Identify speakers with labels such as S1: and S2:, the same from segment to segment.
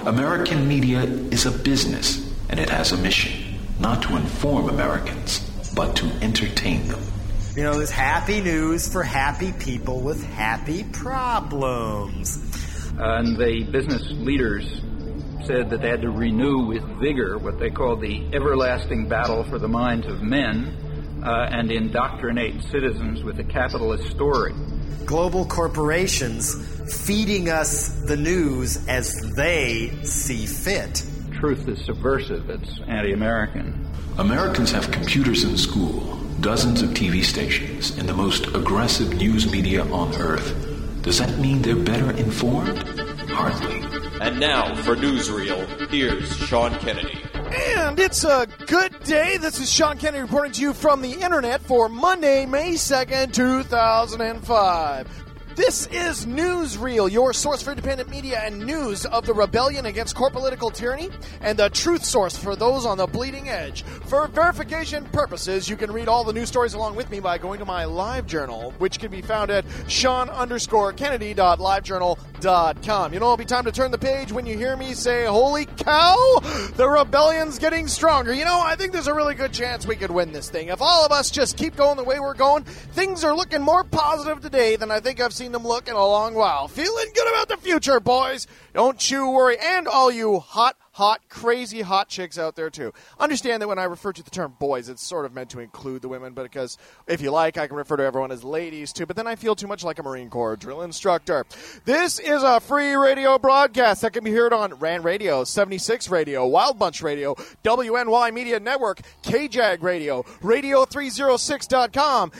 S1: American media is a business, and it has a mission, not to inform Americans, but to entertain them.
S2: You know, there's happy news for happy people with happy problems.
S3: And the business leaders said that they had to renew with vigor what they called the everlasting battle for the minds of men and indoctrinate citizens with a capitalist story.
S2: Global corporations feeding us the news as they see fit.
S3: Truth is subversive. It's anti-American.
S1: Americans have computers in school, dozens of TV stations, and the most aggressive news media on Earth. Does that mean they're better informed? Hardly.
S4: And now, for Newsreel, here's Sean Kennedy.
S5: And it's a good day. This is Sean Kennedy reporting to you from the internet for Monday, May 2nd, 2005. This is Newsreel, your source for independent media and news of the rebellion against core political tyranny and the truth source for those on the bleeding edge. For verification purposes, you can read all the news stories along with me by going to my live journal, which can be found at Sean_Kennedy.livejournal.com. You know, it'll be time to turn the page when you hear me say, holy cow, the rebellion's getting stronger. You know, I think there's a really good chance we could win this thing. If all of us just keep going the way we're going, things are looking more positive today than I think I've seen them look in a long while. Feeling good about the future, boys. Don't you worry. And all you hot, crazy hot chicks out there, too. Understand that when I refer to the term boys, it's sort of meant to include the women, but because if you like, I can refer to everyone as ladies, too. But then I feel too much like a Marine Corps drill instructor. This is a free radio broadcast that can be heard on RAN Radio, 76 Radio, Wild Bunch Radio, WNY Media Network, KJAG Radio, Radio306.com,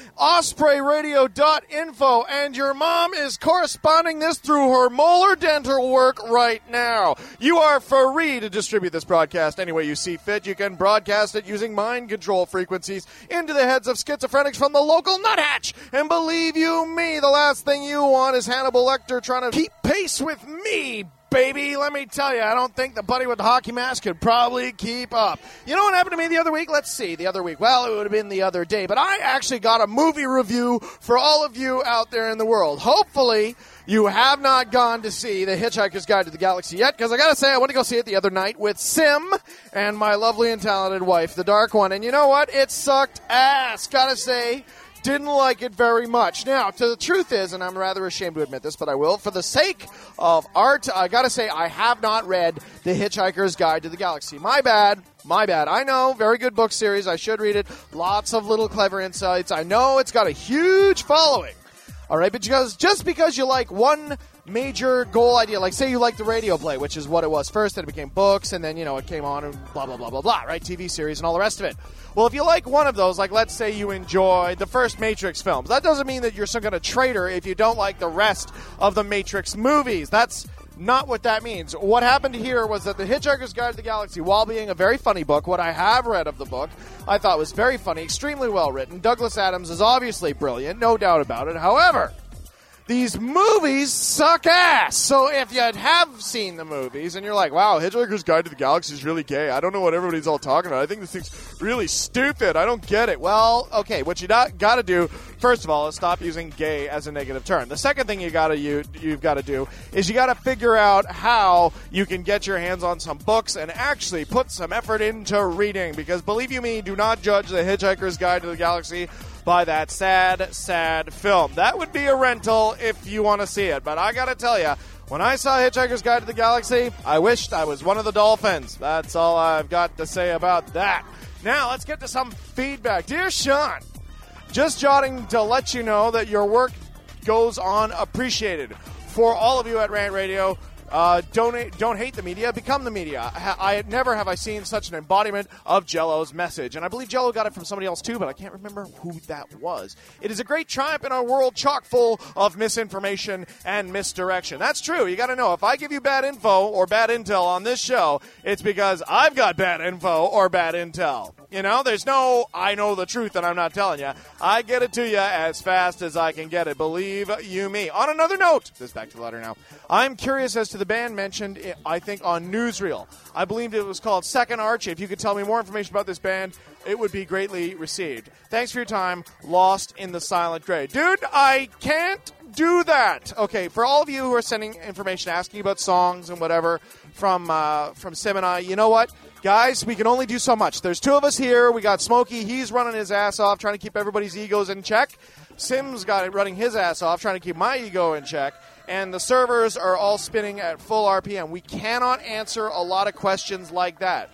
S5: OspreyRadio.info, and your mom is corresponding this through her molar dental work right now. You are free to distribute this broadcast any way you see fit. You can broadcast it using mind control frequencies into the heads of schizophrenics from the local nuthatch. And believe you me, the last thing you want is Hannibal Lecter trying to keep pace with me, baby. Let me tell you, I don't think the buddy with the hockey mask could probably keep up. You know what happened to me the other week? Let's see, the other week. Well, it would have been the other day, but I actually got a movie review for all of you out there in the world. Hopefully, you have not gone to see The Hitchhiker's Guide to the Galaxy yet, because I got to say, I went to go see it the other night with Sim and my lovely and talented wife, the Dark One. And you know what? It sucked ass. Got to say, didn't like it very much. Now, the truth is, and I'm rather ashamed to admit this, but I will, for the sake of art, I got to say, I have not read The Hitchhiker's Guide to the Galaxy. My bad. I know, very good book series. I should read it. Lots of little clever insights. I know it's got a huge following. All right, but just because you like one major goal idea, like say you like the radio play, which is what it was first, then it became books, and then, you know, it came on and blah, blah, blah, blah, blah, right? TV series and all the rest of it. Well, if you like one of those, like let's say you enjoy the first Matrix films, that doesn't mean that you're some kind of traitor if you don't like the rest of the Matrix movies. That's not what that means. What happened here was that The Hitchhiker's Guide to the Galaxy, while being a very funny book, what I have read of the book, I thought was very funny, extremely well written. Douglas Adams is obviously brilliant, no doubt about it. However, these movies suck ass. So if you have seen the movies and you're like, wow, Hitchhiker's Guide to the Galaxy is really gay. I don't know what everybody's all talking about. I think this thing's really stupid. I don't get it. Well, okay, what you got to do, first of all, is stop using gay as a negative term. The second thing you've got to do is you got to figure out how you can get your hands on some books and actually put some effort into reading. Because believe you me, do not judge The Hitchhiker's Guide to the Galaxy by that sad film. That would be a rental if you want to see it. But I got to tell you, when I saw Hitchhiker's Guide to the Galaxy, I wished I was one of the dolphins. That's all I've got to say about that. Now, let's get to some feedback. Dear Sean, just jotting to let you know that your work goes on appreciated. For all of you at Rant Radio, don't hate the media, become the media. I never have I seen such an embodiment of Jell-O's message. And I believe Jell-O got it from somebody else too, but I can't remember who that was. It is a great triumph in a world chock full of misinformation and misdirection. That's true. You got to know, if I give you bad info or bad intel on this show, it's because I've got bad info or bad intel. You know, there's no, I know the truth and I'm not telling you. I get it to you as fast as I can get it. Believe you me. On another note, this is back to the letter now. I'm curious as to the band mentioned, I think, on Newsreel. I believed it was called Second Arch. If you could tell me more information about this band, it would be greatly received. Thanks for your time. Lost in the Silent Grave. Dude, I can't do that. Okay, for all of you who are sending information asking about songs and whatever from Sim and I, you know what? Guys, we can only do so much. There's two of us here. We got Smokey. He's running his ass off, trying to keep everybody's egos in check. Sim's got it running his ass off, trying to keep my ego in check. And the servers are all spinning at full RPM. We cannot answer a lot of questions like that.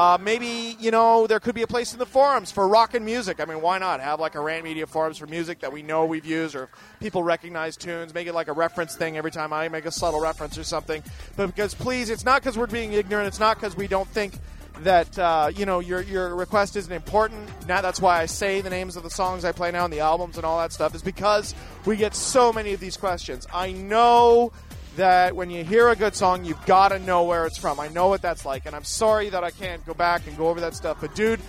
S5: Maybe, there could be a place in the forums for rock and music. I mean, why not have like a Rant Media forums for music that we know we've used, or if people recognize tunes, make it like a reference thing every time I make a subtle reference or something. But because, please, it's not because we're being ignorant. It's not because we don't think that, your request isn't important. Now that's why I say the names of the songs I play now and the albums and all that stuff, is because we get so many of these questions. I know that when you hear a good song, you've got to know where it's from. I know what that's like, and I'm sorry that I can't go back and go over that stuff. But, dude,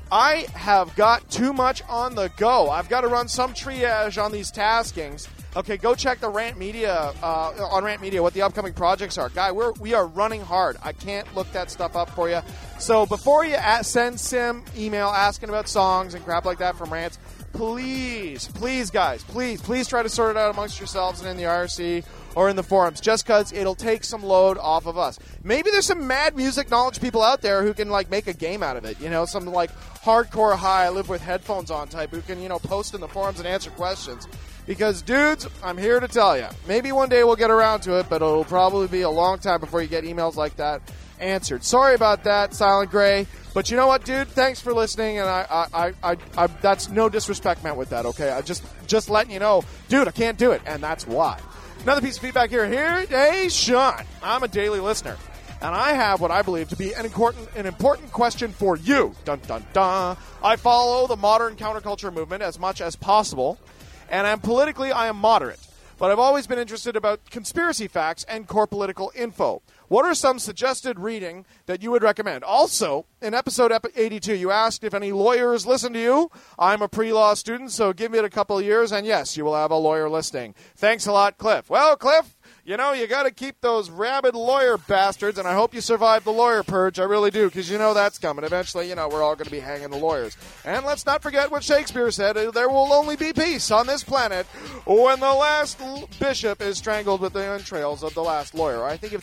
S5: I have got too much on the go. I've got to run some triage on these taskings. Okay, go check the Rant Media, on Rant Media, what the upcoming projects are. Guy, we are running hard. I can't look that stuff up for you. So before you send Sim email asking about songs and crap like that from Rants, please, guys, please try to sort it out amongst yourselves and in the IRC or in the forums, just because it'll take some load off of us. Maybe there's some mad music knowledge people out there who can, make a game out of it. Some, hardcore high, I live with headphones on type who can, post in the forums and answer questions. Because, dudes, I'm here to tell you, maybe one day we'll get around to it, but it'll probably be a long time before you get emails like that answered. Sorry about that, Silent Gray. But you know what, dude? Thanks for listening, and I that's no disrespect meant with that, okay? I just letting you know, dude, I can't do it, and that's why. Another piece of feedback here. Hey, Sean, I'm a daily listener, and I have what I believe to be an important question for you. Dun, dun, dun. I follow the modern counterculture movement as much as possible, and I am moderate. But I've always been interested about conspiracy facts and core political info. What are some suggested reading that you would recommend? Also, in episode 82, you asked if any lawyers listen to you. I'm a pre-law student, so give it a couple of years, and yes, you will have a lawyer listening. Thanks a lot, Cliff. Well, Cliff, you got to keep those rabid lawyer bastards, and I hope you survive the lawyer purge. I really do, because that's coming. Eventually, we're all going to be hanging the lawyers. And let's not forget what Shakespeare said, there will only be peace on this planet when the last bishop is strangled with the entrails of the last lawyer. I think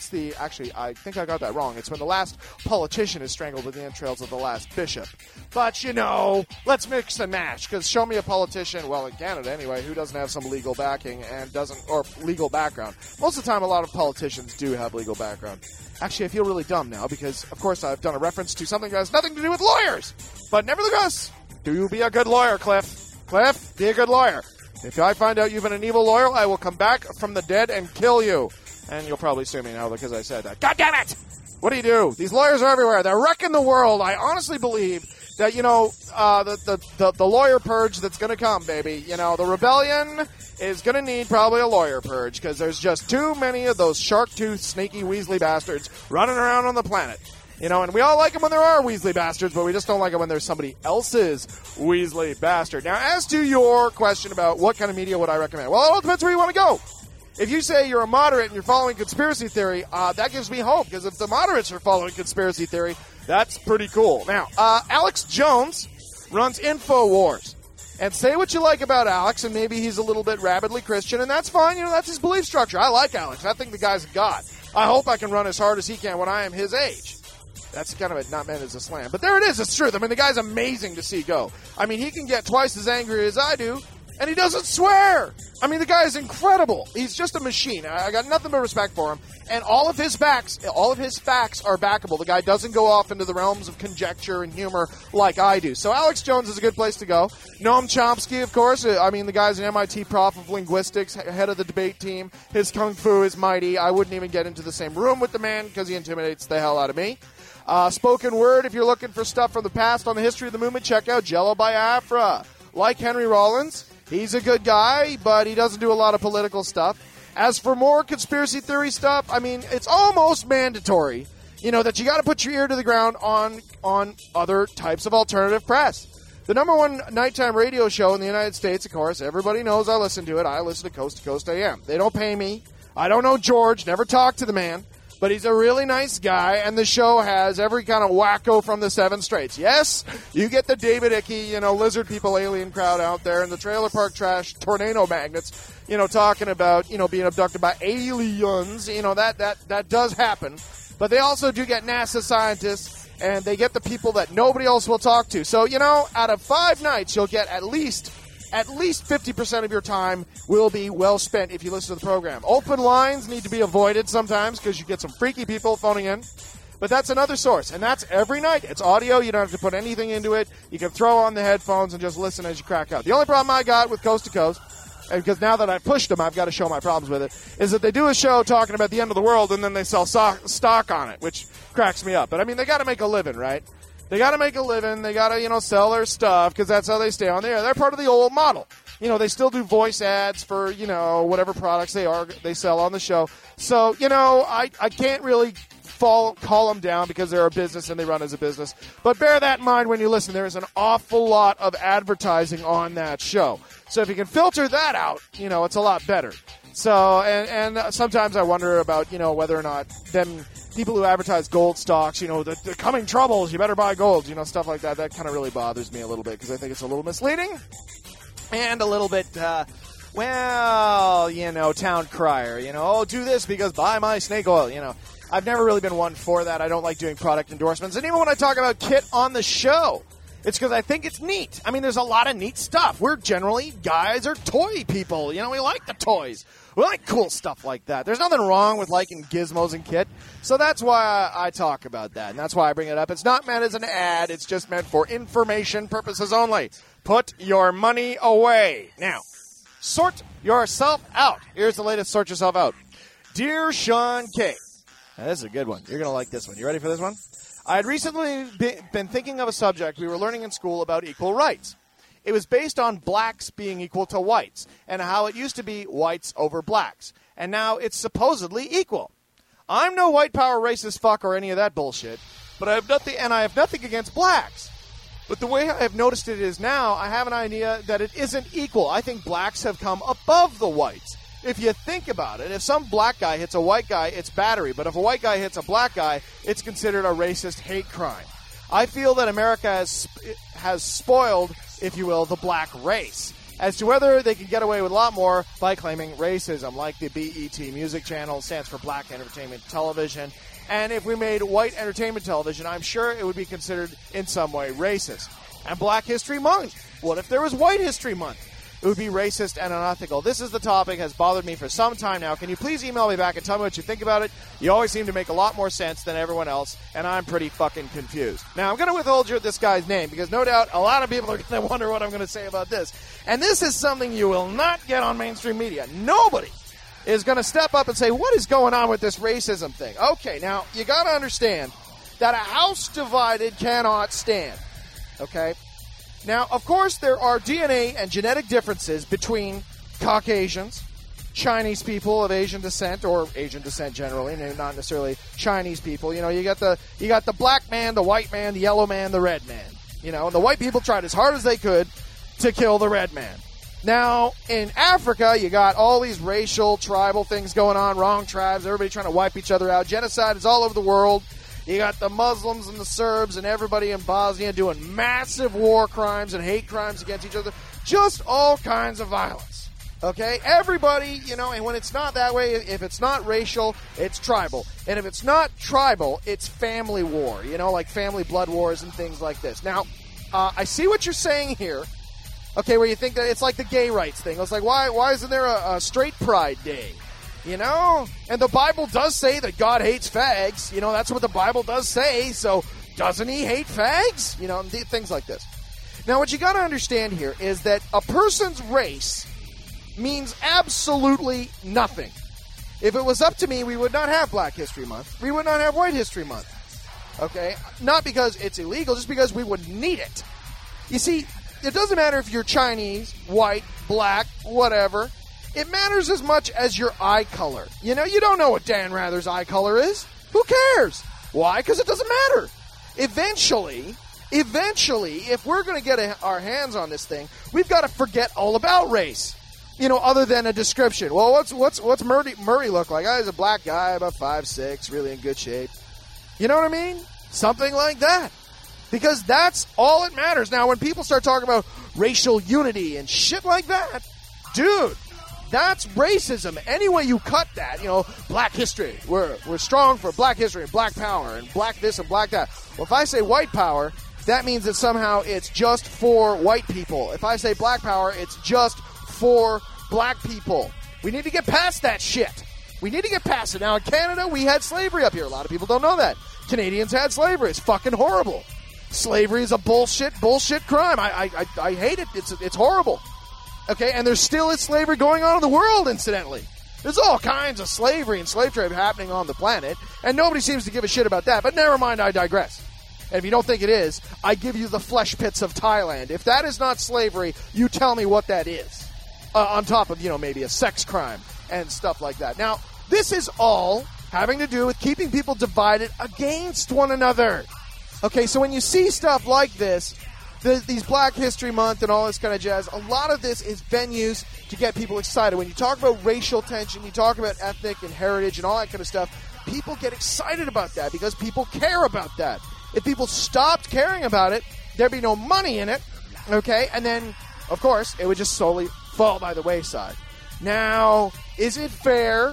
S5: I think I got that wrong. It's when the last politician is strangled with the entrails of the last bishop. But, let's mix and match, because show me a politician, well, in Canada anyway, who doesn't have some legal backing or legal background. Most of the time, a lot of politicians do have legal background. Actually, I feel really dumb now because, of course, I've done a reference to something that has nothing to do with lawyers. But nevertheless, do be a good lawyer, Cliff. Cliff, be a good lawyer. If I find out you've been an evil lawyer, I will come back from the dead and kill you. And you'll probably sue me now because I said that. God damn it! What do? These lawyers are everywhere. They're wrecking the world. I honestly believe that, the lawyer purge that's going to come, baby. The rebellion is going to need probably a lawyer purge because there's just too many of those shark-toothed, snaky Weasley bastards running around on the planet. And we all like them when there are Weasley bastards, but we just don't like it when there's somebody else's Weasley bastard. Now, as to your question about what kind of media would I recommend, well, it all depends where you want to go. If you say you're a moderate and you're following conspiracy theory, that gives me hope, because if the moderates are following conspiracy theory, that's pretty cool. Now, Alex Jones runs InfoWars. And say what you like about Alex, and maybe he's a little bit rabidly Christian, and that's fine. That's his belief structure. I like Alex. I think the guy's a god. I hope I can run as hard as he can when I am his age. That's kind of not meant as a slam. But there it is. It's truth. I mean, the guy's amazing to see go. I mean, he can get twice as angry as I do, and he doesn't swear. I mean, the guy is incredible. He's just a machine. I got nothing but respect for him. And all of his facts are backable. The guy doesn't go off into the realms of conjecture and humor like I do. So Alex Jones is a good place to go. Noam Chomsky, of course. I mean, the guy's an MIT prof of linguistics, head of the debate team. His kung fu is mighty. I wouldn't even get into the same room with the man because he intimidates the hell out of me. Spoken word, if you're looking for stuff from the past on the history of the movement, check out Jello Biafra. Like Henry Rollins, he's a good guy, but he doesn't do a lot of political stuff. As for more conspiracy theory stuff, I mean, it's almost mandatory, that you got to put your ear to the ground on other types of alternative press. The number one nighttime radio show in the United States, of course, everybody knows I listen to it. I listen to Coast AM. They don't pay me. I don't know George, never talked to the man. But he's a really nice guy, and the show has every kind of wacko from the Seven Straits. Yes, you get the David Icke, lizard people, alien crowd out there, and the trailer park trash tornado magnets, talking about, being abducted by aliens. That does happen. But they also do get NASA scientists, and they get the people that nobody else will talk to. So, out of 5 nights, you'll get at least 50% of your time will be well spent if you listen to the program. Open lines need to be avoided sometimes because you get some freaky people phoning in. But that's another source, and that's every night. It's audio. You don't have to put anything into it. You can throw on the headphones and just listen as you crack out. The only problem I got with Coast to Coast, and because now that I've pushed them, I've got to show my problems with it, is that they do a show talking about the end of the world, and then they sell stock on it, which cracks me up. But, they got to make a living, right? They got to make a living. They got to, sell their stuff because that's how they stay on the air. They're part of the old model. They still do voice ads for, whatever products they sell on the show. So, I can't really call them down because they're a business and they run as a business. But bear that in mind when you listen. There is an awful lot of advertising on that show. So if you can filter that out, it's a lot better. So, and sometimes I wonder about, whether or not them people who advertise gold stocks, the coming troubles, you better buy gold, stuff like that. That kind of really bothers me a little bit because I think it's a little misleading and a little bit, town crier, do this because buy my snake oil, I've never really been one for that. I don't like doing product endorsements. And even when I talk about kit on the show, it's because I think it's neat. There's a lot of neat stuff. We're generally guys or toy people. We like the toys. We like cool stuff like that. There's nothing wrong with liking gizmos and kit. So that's why I talk about that, and that's why I bring it up. It's not meant as an ad. It's just meant for information purposes only. Put your money away. Now, sort yourself out. Here's the latest Sort Yourself Out. Dear Sean K. Now, this is a good one. You're going to like this one. You ready for this one? I had recently been thinking of a subject we were learning in school about equal rights. It was based on blacks being equal to whites and how it used to be whites over blacks. And now it's supposedly equal. I'm no white power racist fuck or any of that bullshit, but I have nothing against blacks. But the way I have noticed it is now, I have an idea that it isn't equal. I think blacks have come above the whites. If you think about it, if some black guy hits a white guy, it's battery. But if a white guy hits a black guy, it's considered a racist hate crime. I feel that America has spoiled, if you will, the black race. As to whether they can get away with a lot more by claiming racism, like the BET Music Channel stands for Black Entertainment Television. And if we made white entertainment television, I'm sure it would be considered in some way racist. And Black History Month. What if there was White History Month? It would be racist and unethical. This is the topic has bothered me for some time now. Can you please email me back and tell me what you think about it? You always seem to make a lot more sense than everyone else, and I'm pretty fucking confused. Now, I'm going to withhold you this guy's name because no doubt a lot of people are going to wonder what I'm going to say about this. And this is something you will not get on mainstream media. Nobody is going to step up and say, what is going on with this racism thing? Okay, now, you got to understand that a house divided cannot stand. Okay? Now, of course, there are DNA and genetic differences between Caucasians, Chinese people of Asian descent, or Asian descent generally, not necessarily Chinese people. You got the black man, the white man, the yellow man, the red man. And the white people tried as hard as they could to kill the red man. Now, in Africa, you got all these racial, tribal things going on, wrong tribes, everybody trying to wipe each other out. Genocide is all over the world. You got the Muslims and the Serbs and everybody in Bosnia doing massive war crimes and hate crimes against each other. Just all kinds of violence. Okay? Everybody, and when it's not that way, if it's not racial, it's tribal. And if it's not tribal, it's family war. Like family blood wars and things like this. Now, I see what you're saying here. Okay, where you think that it's like the gay rights thing. It's like, why isn't there a straight pride day? And the Bible does say that God hates fags. That's what the Bible does say. So doesn't he hate fags? Things like this. Now, what you got to understand here is that a person's race means absolutely nothing. If it was up to me, we would not have Black History Month. We would not have White History Month. Okay? Not because it's illegal, just because we would need it. You see, it doesn't matter if you're Chinese, white, black, whatever. It matters as much as your eye color. You don't know what Dan Rather's eye color is. Who cares? Why? Because it doesn't matter. Eventually, if we're going to get our hands on this thing, we've got to forget all about race. other than a description. Well, what's Murray look like? He's a black guy, about 5'6", really in good shape. You know what I mean? Something like that. Because that's all that matters. Now, when people start talking about racial unity and shit like that, dude, that's racism. Any way you cut that, black history. We're strong for black history and black power and black this and black that. Well, if I say white power, that means that somehow it's just for white people. If I say black power, it's just for black people. We need to get past that shit. We need to get past it. Now, in Canada, we had slavery up here. A lot of people don't know that. Canadians had slavery. It's fucking horrible. Slavery is a bullshit crime. I hate it. It's horrible. Okay, and there still is slavery going on in the world, incidentally. There's all kinds of slavery and slave trade happening on the planet, and nobody seems to give a shit about that. But never mind, I digress. And if you don't think it is, I give you the flesh pits of Thailand. If that is not slavery, you tell me what that is. On top of, maybe a sex crime and stuff like that. Now, this is all having to do with keeping people divided against one another. Okay, so when you see stuff like this, these Black History Month and all this kind of jazz, a lot of this is venues to get people excited. When you talk about racial tension, you talk about ethnic and heritage and all that kind of stuff, people get excited about that because people care about that. If people stopped caring about it, there'd be no money in it, okay? And then, of course, it would just slowly fall by the wayside. Now, is it fair?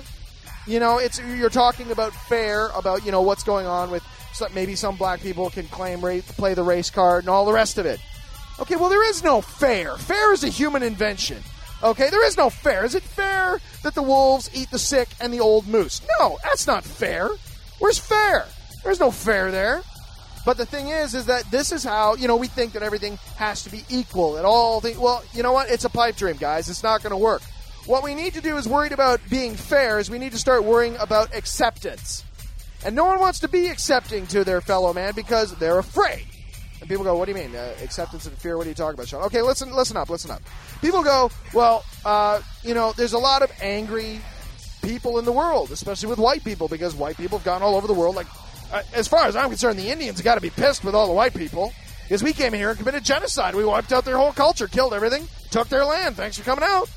S5: You're talking about fair, about, what's going on with maybe some black people can play the race card and all the rest of it. Okay, well, there is no fair. Fair is a human invention. Okay, there is no fair. Is it fair that the wolves eat the sick and the old moose? No, that's not fair. Where's fair? There's no fair there. But the thing is that this is how, we think that everything has to be equal at all. Well, you know what? It's a pipe dream, guys. It's not going to work. What we need to do is worried about being fair is we need to start worrying about acceptance. And no one wants to be accepting to their fellow man because they're afraid. And people go, what do you mean? Acceptance and fear? What are you talking about, Sean? Okay, listen up. People go, well, there's a lot of angry people in the world, especially with white people, because white people have gone all over the world. Like, as far as I'm concerned, the Indians have got to be pissed with all the white people because we came here and committed genocide. We wiped out their whole culture, killed everything, took their land. Thanks for coming out.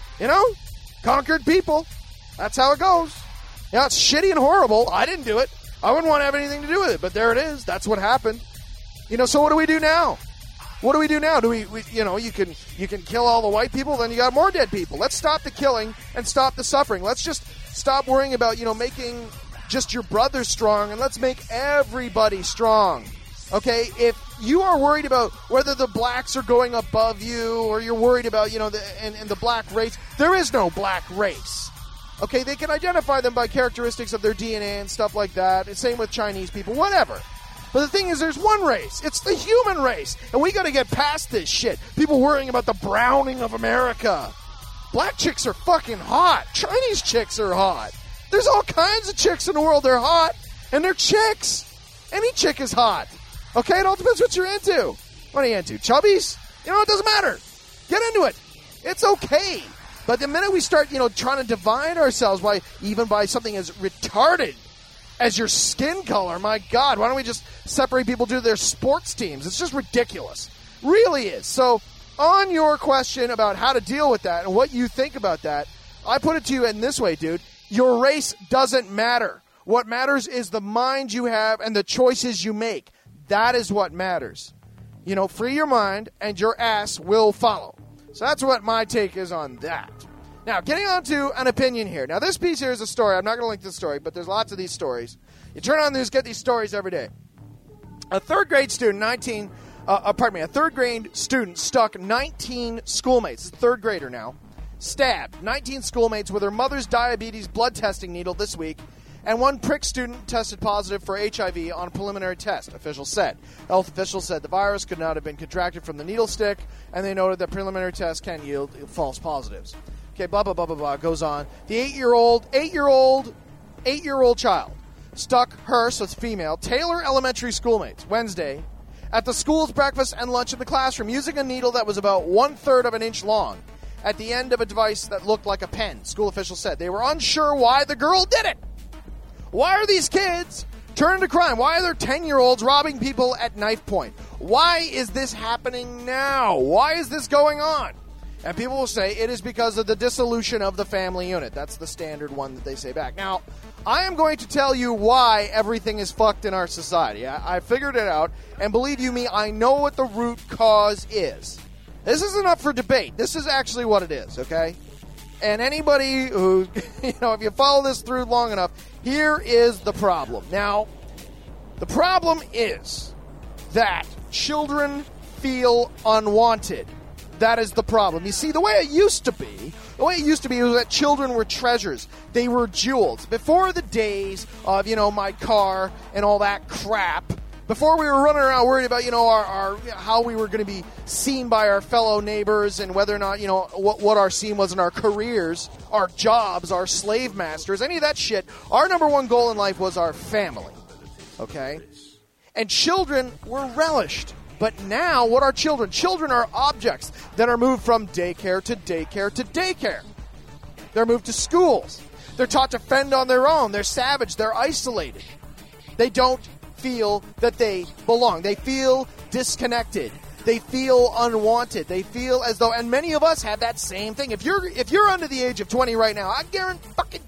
S5: Conquered people. That's how it goes. It's shitty and horrible. I didn't do it. I wouldn't want to have anything to do with it, but there it is. That's what happened. So what do we do now? What do we do now? Do we you can kill all the white people, then you got more dead people. Let's stop the killing and stop the suffering. Let's just stop worrying about, making just your brother strong, and let's make everybody strong. Okay? If you are worried about whether the blacks are going above you, or you're worried about, the black race, there is no black race. Okay, they can identify them by characteristics of their DNA and stuff like that. And same with Chinese people, whatever. But the thing is, there's one race. It's the human race. And we got to get past this shit. People worrying about the browning of America. Black chicks are fucking hot. Chinese chicks are hot. There's all kinds of chicks in the world. They're hot. And they're chicks. Any chick is hot. Okay, it all depends what you're into. What are you into? Chubbies? It doesn't matter. Get into it. It's okay. But the minute we start, trying to divide ourselves by something as retarded as your skin color, my God, why don't we just separate people to their sports teams? It's just ridiculous. Really is. So on your question about how to deal with that and what you think about that, I put it to you in this way, dude. Your race doesn't matter. What matters is the mind you have and the choices you make. That is what matters. Free your mind and your ass will follow. So that's what my take is on that. Now, getting on to an opinion here. Now, this piece here is a story. I'm not going to link this story, but there's lots of these stories. You turn on the news, get these stories every day. A third grade student stuck 19 schoolmates. It's a third grader now. Stabbed 19 schoolmates with her mother's diabetes blood testing needle this week. And one prick student tested positive for HIV on a preliminary test, officials said. Health officials said the virus could not have been contracted from the needle stick, and they noted that preliminary tests can yield false positives. Okay, blah, blah, blah, blah, blah, goes on. The 8-year-old child stuck her, so it's female, Taylor Elementary schoolmates Wednesday at the school's breakfast and lunch in the classroom using a needle that was about 1/3 of an inch long at the end of a device that looked like a pen, school officials said. They were unsure why the girl did it. Why are these kids turning to crime? Why are there 10-year-olds robbing people at knife point? Why is this happening now? Why is this going on? And people will say it is because of the dissolution of the family unit. That's the standard one that they say back. Now, I am going to tell you why everything is fucked in our society. I figured it out, and believe you me, I know what the root cause is. This isn't up for debate. This is actually what it is, okay? And anybody who, if you follow this through long enough, here is the problem. Now, the problem is that children feel unwanted. That is the problem. You see, the way it used to be was that children were treasures. They were jewels. Before the days of, my car and all that crap, before we were running around worried about, our how we were going to be seen by our fellow neighbors and whether or not, what our scene was in our careers, our jobs, our slave masters, any of that shit, our number one goal in life was our family. Okay? And children were relished. But now, what are children? Children are objects that are moved from daycare to daycare to daycare. They're moved to schools. They're taught to fend on their own. They're savage. They're isolated. They don't feel that they belong. They feel disconnected. They feel unwanted. They feel as though, and many of us have that same thing. If you're under the age of 20 right now, I guarantee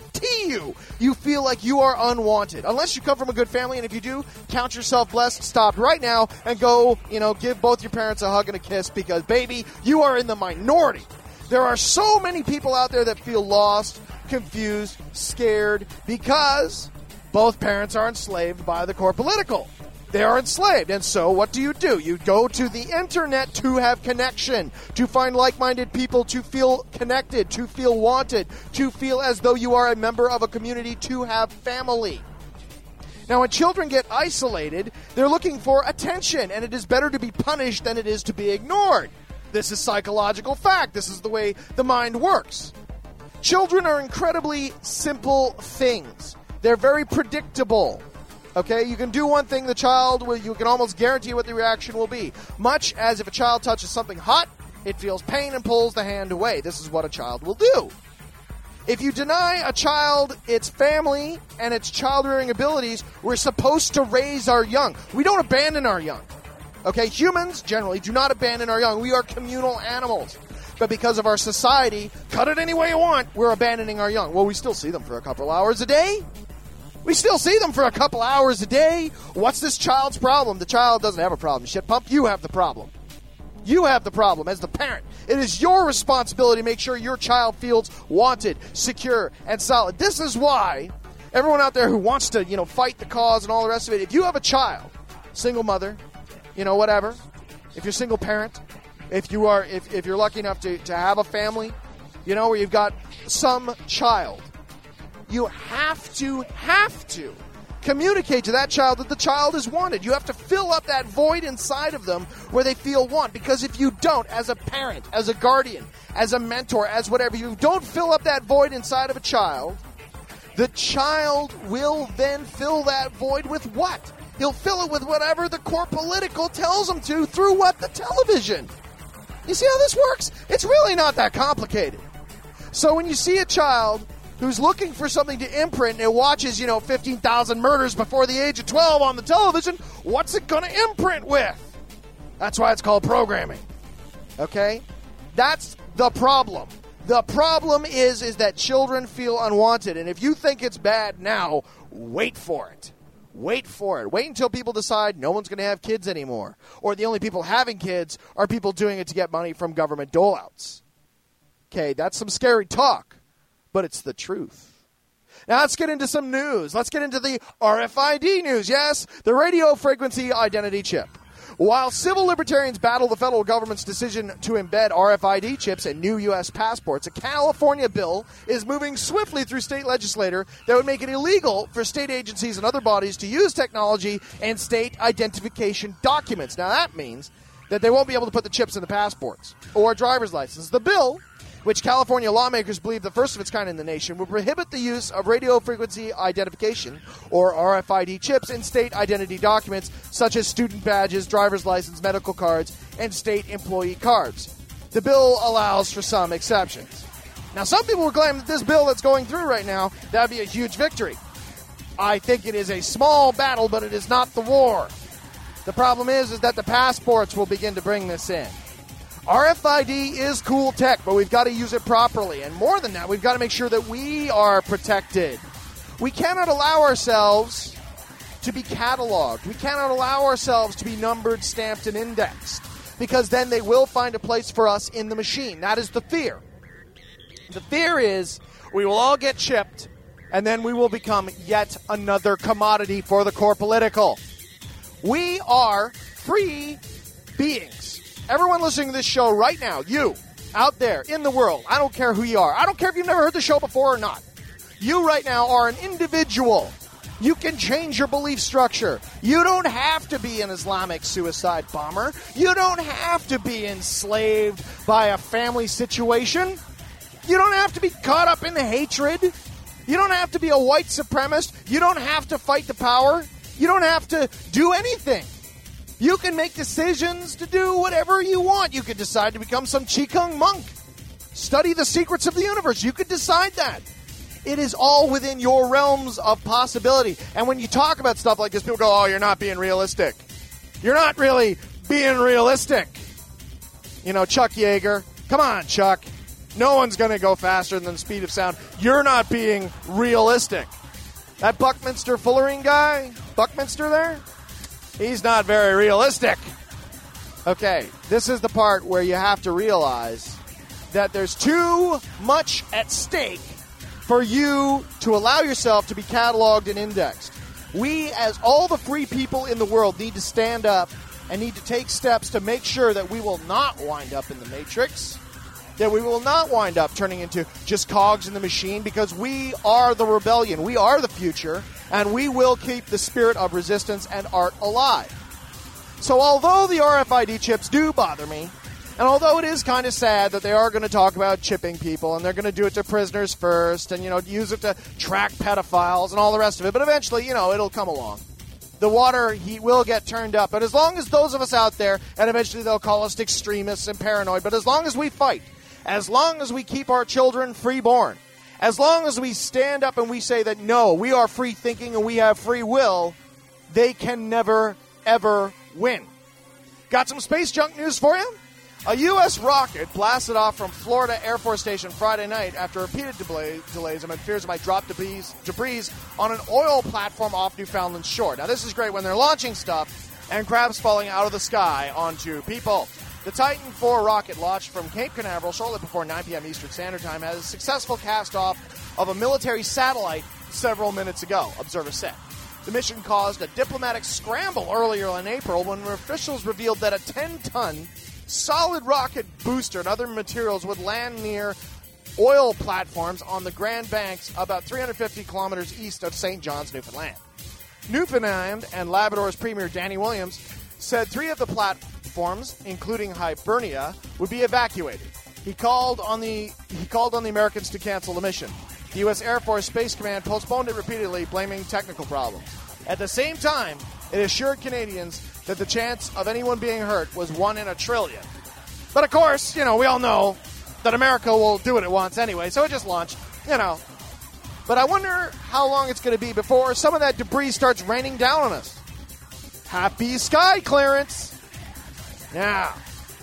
S5: you feel like you are unwanted. Unless you come from a good family, and if you do, count yourself blessed. Stop right now and go, give both your parents a hug and a kiss because, baby, you are in the minority. There are so many people out there that feel lost, confused, scared because both parents are enslaved by the core political. They are enslaved. And so what do? You go to the internet to have connection, to find like-minded people, to feel connected, to feel wanted, to feel as though you are a member of a community, to have family. Now, when children get isolated, they're looking for attention, and it is better to be punished than it is to be ignored. This is psychological fact. This is the way the mind works. Children are incredibly simple things. They're very predictable. Okay, you can do one thing, you can almost guarantee what the reaction will be. Much as if a child touches something hot, it feels pain and pulls the hand away. This is what a child will do. If you deny a child its family and its child-rearing abilities, we're supposed to raise our young. We don't abandon our young. Okay, humans generally do not abandon our young. We are communal animals. But because of our society, cut it any way you want, we're abandoning our young. Well, we still see them for a couple hours a day. We still see them for a couple hours a day. What's this child's problem? The child doesn't have a problem. Shit pump, you have the problem. You have the problem as the parent. It is your responsibility to make sure your child feels wanted, secure, and solid. This is why everyone out there who wants to, fight the cause and all the rest of it, if you have a child, single mother, whatever, if you're a single parent, if you're lucky enough to have a family, where you've got some child, you have to communicate to that child that the child is wanted. You have to fill up that void inside of them where they feel want. Because if you don't, as a parent, as a guardian, as a mentor, as whatever, you don't fill up that void inside of a child, the child will then fill that void with what? He'll fill it with whatever the core political tells him to through what? The television. You see how this works? It's really not that complicated. So when you see a child who's looking for something to imprint and it watches, 15,000 murders before the age of 12 on the television, what's it going to imprint with? That's why it's called programming. Okay? That's the problem. The problem is that children feel unwanted. And if you think it's bad now, wait for it. Wait for it. Wait until people decide no one's going to have kids anymore. Or the only people having kids are people doing it to get money from government doleouts. Okay, that's some scary talk. But it's the truth. Now let's get into some news. Let's get into the RFID news. Yes, the radio frequency identity chip. While civil libertarians battle the federal government's decision to embed RFID chips in new U.S. passports, a California bill is moving swiftly through state legislature that would make it illegal for state agencies and other bodies to use technology and state identification documents. Now that means that they won't be able to put the chips in the passports or driver's license. The bill, which California lawmakers believe the first of its kind in the nation, will prohibit the use of radio frequency identification, or RFID chips, in state identity documents such as student badges, driver's license, medical cards, and state employee cards. The bill allows for some exceptions. Now, some people will claim that this bill that's going through right now, that would be a huge victory. I think it is a small battle, but it is not the war. The problem is that the passports will begin to bring this in. RFID is cool tech, but we've got to use it properly. And more than that, we've got to make sure that we are protected. We cannot allow ourselves to be cataloged. We cannot allow ourselves to be numbered, stamped, and indexed, because then they will find a place for us in the machine. That is the fear. The fear is we will all get chipped, and then we will become yet another commodity for the core political. We are free beings. Everyone listening to this show right now, you out there in the world, I don't care who you are. I don't care if you've never heard the show before or not. You right now are an individual. You can change your belief structure. You don't have to be an Islamic suicide bomber. You don't have to be enslaved by a family situation. You don't have to be caught up in the hatred. You don't have to be a white supremacist. You don't have to fight the power. You don't have to do anything. You can make decisions to do whatever you want. You could decide to become some Qigong monk. Study the secrets of the universe. You could decide that. It is all within your realms of possibility. And when you talk about stuff like this, people go, oh, you're not being realistic. You're not really being realistic. You know, Chuck Yeager. Come on, Chuck. No one's going to go faster than the speed of sound. You're not being realistic. That Buckminster Fullering guy, Buckminster there, he's not very realistic. Okay, this is the part where you have to realize that there's too much at stake for you to allow yourself to be cataloged and indexed. We, as all the free people in the world, need to stand up and need to take steps to make sure that we will not wind up in the Matrix, that we will not wind up turning into just cogs in the machine, because we are the rebellion. We are the future, and we will keep the spirit of resistance and art alive. So although the RFID chips do bother me, and although it is kind of sad that they are going to talk about chipping people, and they're going to do it to prisoners first, and, you know, use it to track pedophiles and all the rest of it, but eventually, you know, it'll come along. The water heat will get turned up, but as long as those of us out there, and eventually they'll call us extremists and paranoid, but as long as we fight, as long as we keep our children free-born, as long as we stand up and we say that, no, we are free-thinking and we have free will, they can never, ever win. Got some space junk news for you? A U.S. rocket blasted off from Florida Air Force Station Friday night after repeated delays amid fears it might drop debris on an oil platform off Newfoundland's shore. Now, this is great when they're launching stuff and crabs falling out of the sky onto people. The Titan IV rocket launched from Cape Canaveral shortly before 9 p.m. Eastern Standard Time had a successful cast-off of a military satellite several minutes ago, observers said. The mission caused a diplomatic scramble earlier in April when officials revealed that a 10-ton solid rocket booster and other materials would land near oil platforms on the Grand Banks about 350 kilometers east of St. John's, Newfoundland. Newfoundland and Labrador's Premier Danny Williams said 3 of the platforms, including Hibernia, would be evacuated. He called on the Americans to cancel the mission. The U.S. Air Force Space Command postponed it repeatedly, blaming technical problems. At the same time, it assured Canadians that the chance of anyone being hurt was 1 in a trillion. But of course, you know, we all know that America will do what it wants anyway, so it just launched, you know. But I wonder how long it's going to be before some of that debris starts raining down on us. Happy sky clearance. Now,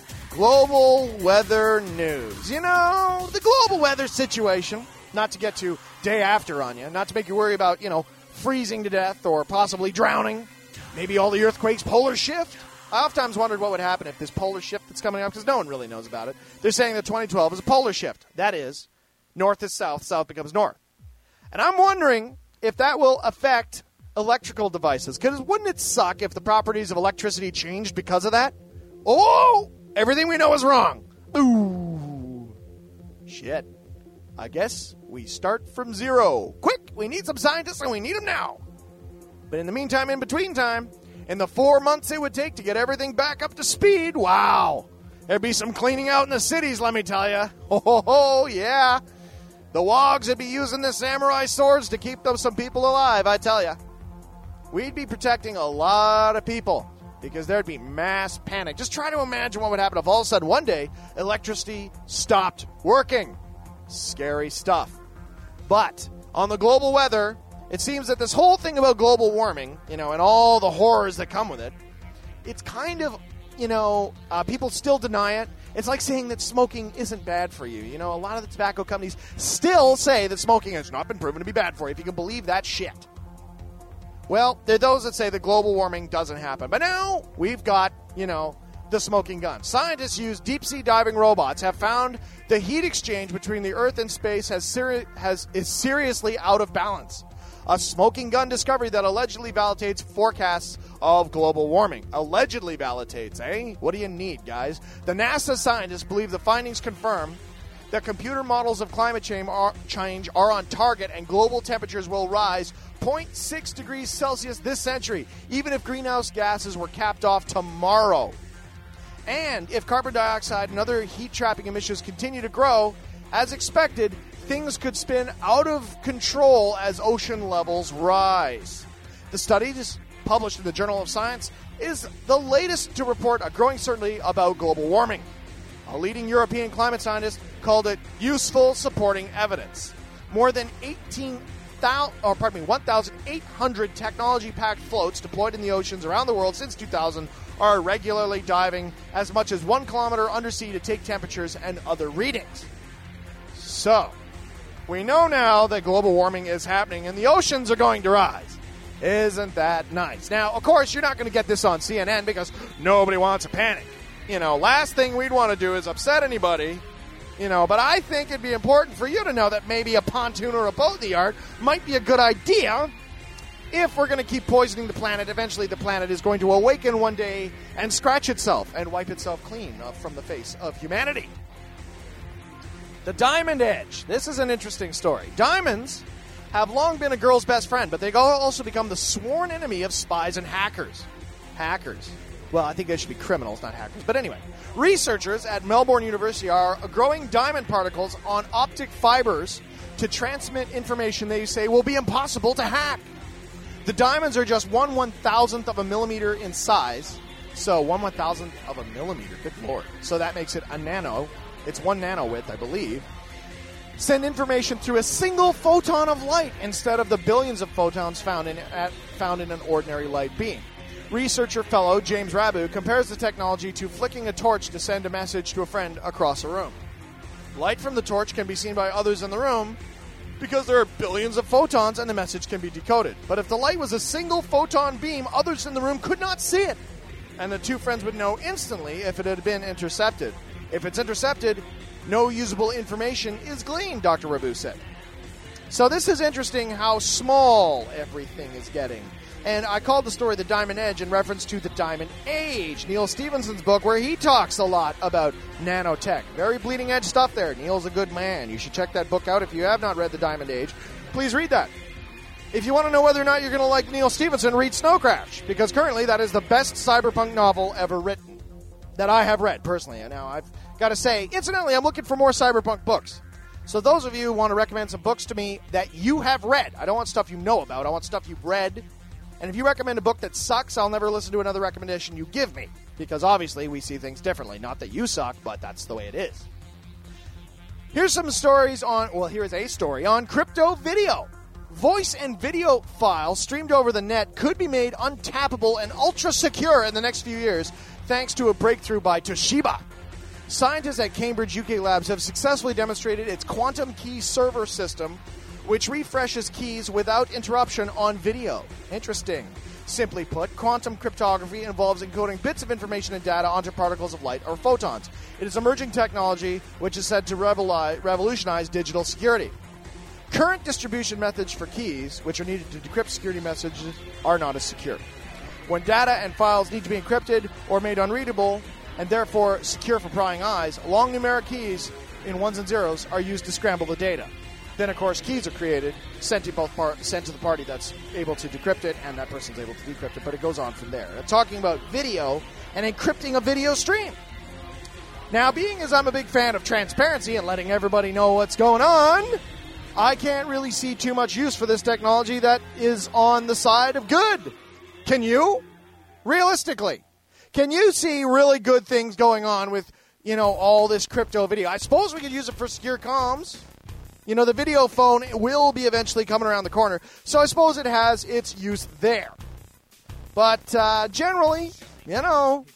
S5: global weather news. You know, the global weather situation, not to get to day after on you, not to make you worry about, you know, freezing to death or possibly drowning. Maybe all the earthquakes, polar shift. I oftentimes wondered what would happen if this polar shift that's coming up, because no one really knows about it. They're saying that 2012 is a polar shift. That is, north is south, south becomes north. And I'm wondering if that will affect electrical devices, because wouldn't it suck if the properties of electricity changed because of that? Oh, everything we know is wrong. Ooh, shit. I guess we start from zero. Quick, we need some scientists and we need them now. But in the meantime, in between time, in the 4 months it would take to get everything back up to speed, wow, there'd be some cleaning out in the cities, let me tell you. Oh, yeah. The wogs would be using the samurai swords to keep some people alive, I tell you. We'd be protecting a lot of people because there'd be mass panic. Just try to imagine what would happen if all of a sudden one day electricity stopped working. Scary stuff. But on the global weather, it seems that this whole thing about global warming, you know, and all the horrors that come with it, it's kind of, you know, people still deny it, It's like saying that smoking isn't bad for you. You know, a lot of the tobacco companies still say that smoking has not been proven to be bad for you, if you can believe that shit. Well, there are those that say that global warming doesn't happen. But now we've got, the smoking gun. Scientists use deep-sea diving robots have found the heat exchange between the Earth and space is seriously out of balance. A smoking gun discovery that allegedly validates forecasts of global warming. Allegedly validates, eh? What do you need, guys? The NASA scientists believe the findings confirm that computer models of climate change are on target and global temperatures will rise 0.6 degrees Celsius this century, even if greenhouse gases were capped off tomorrow. And if carbon dioxide and other heat-trapping emissions continue to grow, as expected, things could spin out of control as ocean levels rise. The study, just published in the Journal of Science, is the latest to report a growing certainty about global warming. A leading European climate scientist called it useful supporting evidence. More than 1,800 technology-packed floats deployed in the oceans around the world since 2000 are regularly diving as much as 1 kilometer undersea to take temperatures and other readings. So, we know now that global warming is happening and the oceans are going to rise. Isn't that nice? Now, of course, you're not going to get this on CNN because nobody wants a panic. Last thing we'd want to do is upset anybody. But I think it'd be important for you to know that maybe a pontoon or a boat in the yard might be a good idea. If we're going to keep poisoning the planet, eventually the planet is going to awaken one day and scratch itself and wipe itself clean from the face of humanity. The Diamond Edge. This is an interesting story. Diamonds have long been a girl's best friend, but they also become the sworn enemy of spies and hackers. Hackers. Well, I think they should be criminals, not hackers. But anyway, researchers at Melbourne University are growing diamond particles on optic fibers to transmit information they say will be impossible to hack. The diamonds are just 1/1000th of a millimeter in size. So 1/1000th of a millimeter, good lord. So that makes it a nano. It's 1 nano width, I believe. Send information through a single photon of light instead of the billions of photons found in an ordinary light beam. Researcher fellow James Rabu compares the technology to flicking a torch to send a message to a friend across a room. Light from the torch can be seen by others in the room because there are billions of photons and the message can be decoded. But if the light was a single photon beam, others in the room could not see it. And the two friends would know instantly if it had been intercepted. If it's intercepted, no usable information is gleaned, Dr. Rabu said. So this is interesting how small everything is getting. And I called the story The Diamond Edge in reference to The Diamond Age, Neil Stephenson's book, where he talks a lot about nanotech. Very bleeding edge stuff there. Neil's a good man. You should check that book out. If you have not read The Diamond Age, please read that. If you want to know whether or not you're going to like Neil Stephenson, read Snow Crash, because currently that is the best cyberpunk novel ever written that I have read, personally. And now I've got to say, incidentally, I'm looking for more cyberpunk books. So those of you who want to recommend some books to me that you have read, I don't want stuff you know about, I want stuff you've read. And if you recommend a book that sucks, I'll never listen to another recommendation you give me. Because obviously we see things differently. Not that you suck, but that's the way it is. Here's some stories here's a story on crypto video. Voice and video files streamed over the net could be made untappable and ultra-secure in the next few years, thanks to a breakthrough by Toshiba. Scientists at Cambridge UK Labs have successfully demonstrated its quantum key server system, which refreshes keys without interruption on video. Interesting. Simply put, quantum cryptography involves encoding bits of information and data onto particles of light or photons. It is emerging technology which is said to revolutionize digital security. Current distribution methods for keys, which are needed to decrypt security messages, are not as secure. When data and files need to be encrypted or made unreadable, and therefore secure for prying eyes, long numeric keys in ones and zeros are used to scramble the data. Then, of course, keys are created, sent to the party that's able to decrypt it, and that person's able to decrypt it, but it goes on from there. I'm talking about video and encrypting a video stream. Now, being as I'm a big fan of transparency and letting everybody know what's going on, I can't really see too much use for this technology that is on the side of good. Can you? Realistically. Can you see really good things going on with, all this crypto video? I suppose we could use it for secure comms. The video phone will be eventually coming around the corner, so I suppose it has its use there. But generally,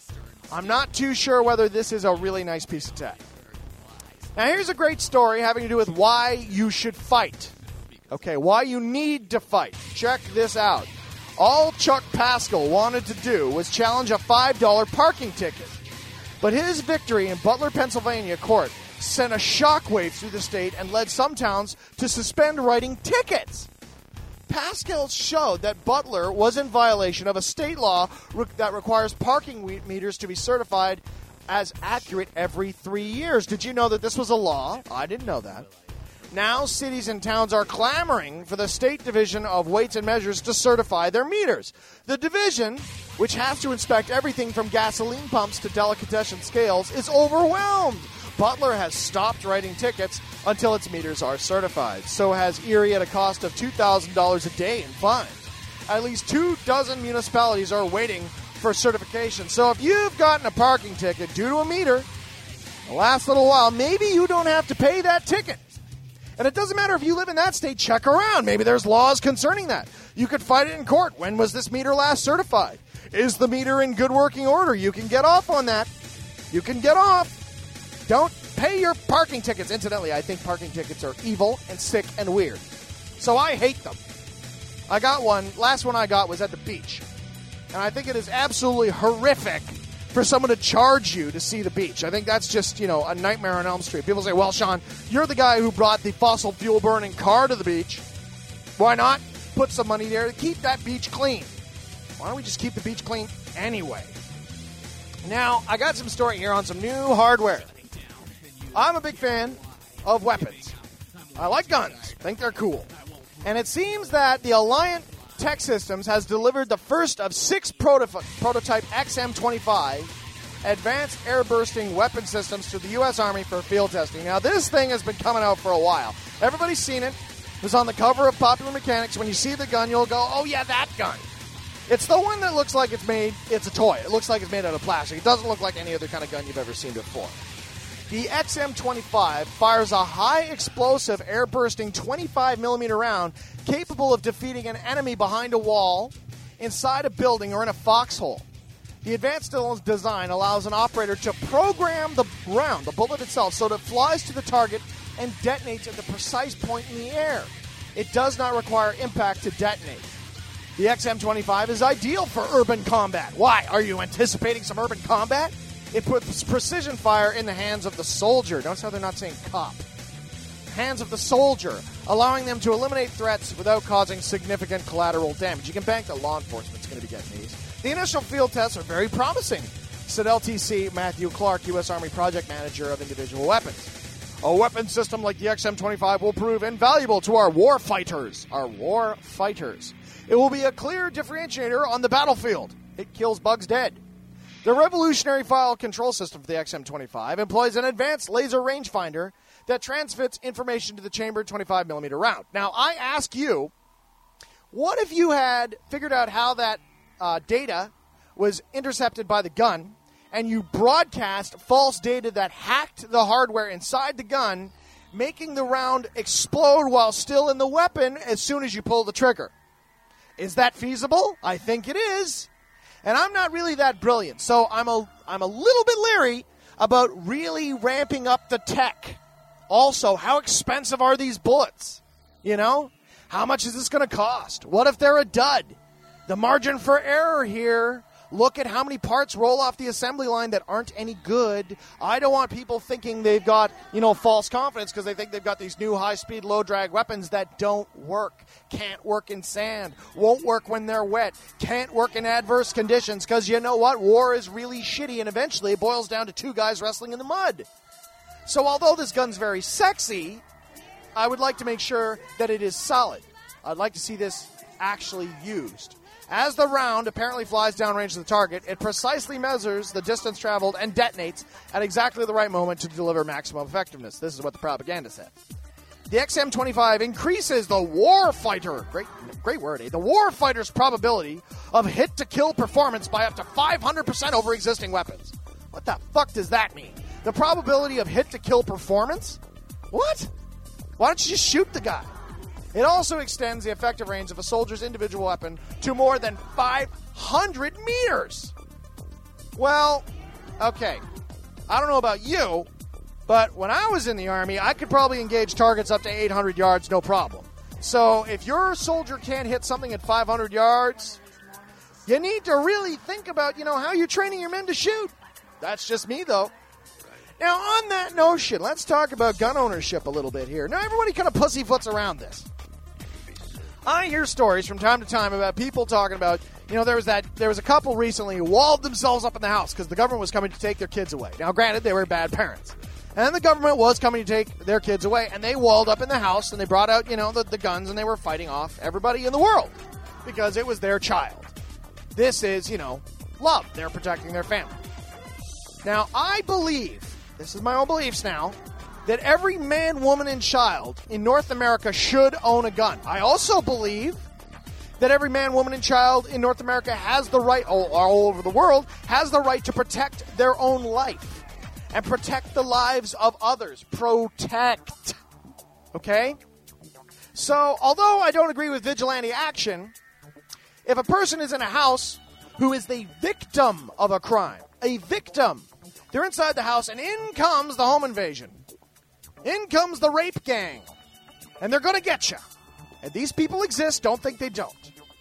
S5: I'm not too sure whether this is a really nice piece of tech. Now, here's a great story having to do with why you should fight. Okay, why you need to fight. Check this out. All Chuck Pascal wanted to do was challenge a $5 parking ticket. But his victory in Butler, Pennsylvania court sent a shockwave through the state and led some towns to suspend writing tickets. Pascal showed that Butler was in violation of a state law that requires parking meters to be certified as accurate every 3 years. Did you know that this was a law? I didn't know that. Now cities and towns are clamoring for the State Division of Weights and Measures to certify their meters. The division, which has to inspect everything from gasoline pumps to delicatessen scales, is overwhelmed. Butler has stopped writing tickets until its meters are certified. So has Erie at a cost of $2,000 a day in fines. At least 24 municipalities are waiting for certification. So if you've gotten a parking ticket due to a meter, the last little while, maybe you don't have to pay that ticket. And it doesn't matter if you live in that state, check around. Maybe there's laws concerning that. You could fight it in court. When was this meter last certified? Is the meter in good working order? You can get off on that. You can get off. Don't pay your parking tickets. Incidentally, I think parking tickets are evil and sick and weird. So I hate them. I got one. Last one I got was at the beach. And I think it is absolutely horrific for someone to charge you to see the beach. I think that's just, a nightmare on Elm Street. People say, well, Sean, you're the guy who brought the fossil fuel burning car to the beach. Why not put some money there to keep that beach clean? Why don't we just keep the beach clean anyway? Now, I got some story here on some new hardware. I'm a big fan of weapons. I like guns. Think they're cool. And it seems that the Alliant Tech Systems has delivered the first of 6 prototype XM25 advanced air-bursting weapon systems to the U.S. Army for field testing. Now, this thing has been coming out for a while. Everybody's seen it. It was on the cover of Popular Mechanics. When you see the gun, you'll go, oh, yeah, that gun. It's the one that looks like it's a toy. It looks like it's made out of plastic. It doesn't look like any other kind of gun you've ever seen before. The XM25 fires a high-explosive, air-bursting 25mm round capable of defeating an enemy behind a wall, inside a building, or in a foxhole. The advanced design allows an operator to program the round, the bullet itself, so that it flies to the target and detonates at the precise point in the air. It does not require impact to detonate. The XM25 is ideal for urban combat. Why? Are you anticipating some urban combat? It puts precision fire in the hands of the soldier. Notice how they're not saying cop. Hands of the soldier, allowing them to eliminate threats without causing significant collateral damage. You can bank that law enforcement's going to be getting these. The initial field tests are very promising, said LTC Matthew Clark, U.S. Army Project Manager of Individual Weapons. A weapon system like the XM25 will prove invaluable to our war fighters. It will be a clear differentiator on the battlefield. It kills bugs dead. The revolutionary file control system for the XM25 employs an advanced laser rangefinder that transmits information to the chambered 25mm round. Now, I ask you, what if you had figured out how that data was intercepted by the gun, and you broadcast false data that hacked the hardware inside the gun, making the round explode while still in the weapon as soon as you pull the trigger? Is that feasible? I think it is. And I'm not really that brilliant, so I'm a little bit leery about really ramping up the tech. Also, how expensive are these bullets? How much is this going to cost? What if they're a dud? The margin for error here. Look at how many parts roll off the assembly line that aren't any good. I don't want people thinking they've got, false confidence because they think they've got these new high-speed, low-drag weapons that don't work. Can't work in sand. Won't work when they're wet. Can't work in adverse conditions because you know what? War is really shitty, and eventually it boils down to 2 guys wrestling in the mud. So although this gun's very sexy, I would like to make sure that it is solid. I'd like to see this actually used. As the round apparently flies downrange to the target, it precisely measures the distance traveled and detonates at exactly the right moment to deliver maximum effectiveness. This is what the propaganda said. The XM25 increases the warfighter, great word, the warfighter's probability of hit-to-kill performance by up to 500% over existing weapons. What the fuck does that mean? The probability of hit-to-kill performance? What? Why don't you just shoot the guy? It also extends the effective range of a soldier's individual weapon to more than 500 meters. Well, Okay, I don't know about you, but when I was in the Army, I could probably engage targets up to 800 yards, no problem. So if your soldier can't hit something at 500 yards, you need to really think about, how you're training your men to shoot. That's just me, though. Now, on that notion, let's talk about gun ownership a little bit here. Now, everybody kind of pussyfoots around this. I hear stories from time to time about people talking about, there was a couple recently who walled themselves up in the house because the government was coming to take their kids away. Now, granted, they were bad parents. And the government was coming to take their kids away, and they walled up in the house, and they brought out, the guns, and they were fighting off everybody in the world because it was their child. This is, love. They're protecting their family. Now, I believe, this is my own beliefs now, that every man, woman, and child in North America should own a gun. I also believe that every man, woman, and child in North America has the right, all over the world, has the right to protect their own life and protect the lives of others. Protect. Okay? So, although I don't agree with vigilante action, if a person is in a house who is the victim of a crime, a victim, they're inside the house, and in comes the home invasion. In comes the rape gang. And they're going to get you. And these people exist. Don't think they don't.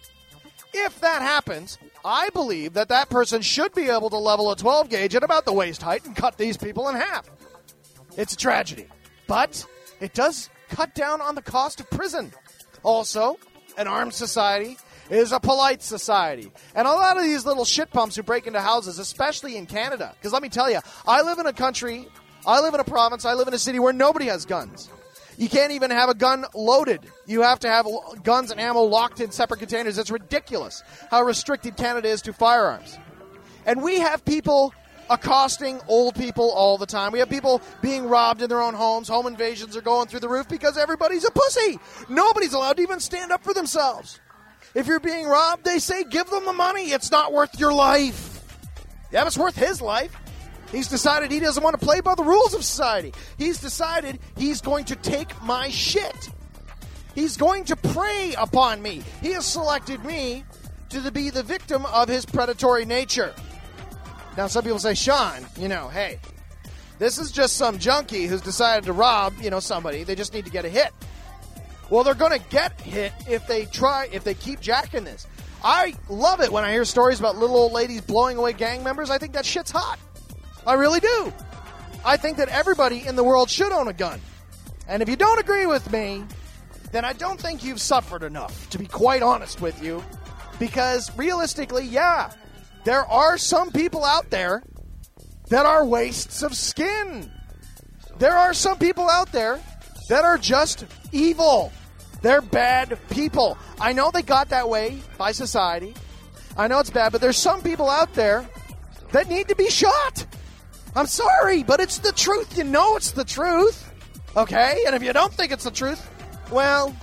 S5: If that happens, I believe that that person should be able to level a 12 gauge at about the waist height and cut these people in half. It's a tragedy. But it does cut down on the cost of prison. Also, an armed society is a polite society. And a lot of these little shit pumps who break into houses, especially in Canada, because let me tell you, I live in a country, I live in a province, I live in a city where nobody has guns. You can't even have a gun loaded. You have to have guns and ammo locked in separate containers. It's ridiculous how restricted Canada is to firearms. And we have people accosting old people all the time. We have people being robbed in their own homes. Home invasions are going through the roof because everybody's a pussy. Nobody's allowed to even stand up for themselves. If you're being robbed, they say, give them the money. It's not worth your life. Yeah, it's worth his life. He's decided he doesn't want to play by the rules of society. He's decided he's going to take my shit. He's going to prey upon me. He has selected me to be the victim of his predatory nature. Now, some people say, Sean, hey, this is just some junkie who's decided to rob, somebody. They just need to get a hit. Well, they're going to get hit if they keep jacking this. I love it when I hear stories about little old ladies blowing away gang members. I think that shit's hot. I really do. I think that everybody in the world should own a gun. And if you don't agree with me, then I don't think you've suffered enough, to be quite honest with you. Because realistically, yeah, there are some people out there that are wastes of skin. There are some people out there that are just evil. They're bad people. I know they got that way by society. I know it's bad, but there's some people out there that need to be shot. I'm sorry, but it's the truth. You know it's the truth. Okay? And if you don't think it's the truth, well,